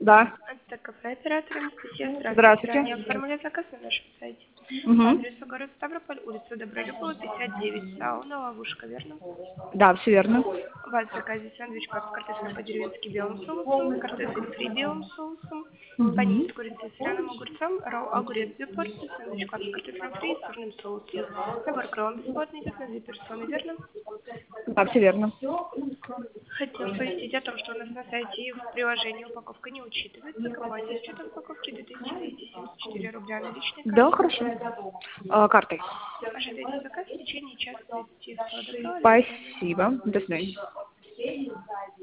Да. Это кафе оператор Анастасия. Здравствуйте. Ранее оформили заказ на нашем сайте. Угу. По адресу город Ставрополь, улица Добролюбова, 59, сауна, ловушка, верно? Да, все верно. У вас в заказе сэндвич паста картофель по-деревенски белым соусом, картофель фри белым соусом, панини с курицей и соленым огурцом, ролл огурец 2 порции, сэндвич паста картофелем фри и сырным соусом. Набор к роллам бесплатный идет на 2 персоны, верно? Да, все верно. Хотел оповестить о том, что у нас на сайте и в приложении упаковка не учитывается. Какой счет упаковки 2274 рубля наличной Да, карты. хорошо. Картой. Ожидайте заказ в течение часа 30. Всего доброго, до свидания. Спасибо. До свидания.